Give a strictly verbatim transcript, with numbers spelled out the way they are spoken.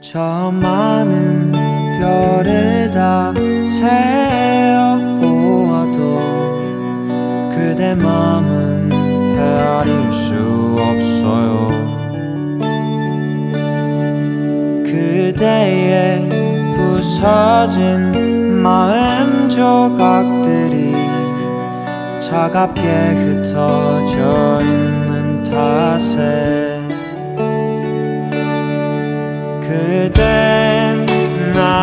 저 많은 별을 다 세어 보아도 그대 맘은 헤아릴 수 없어요. 그대의 부서진 마음 조각들이 차갑게 흩어져 있는 탓에 그댄 나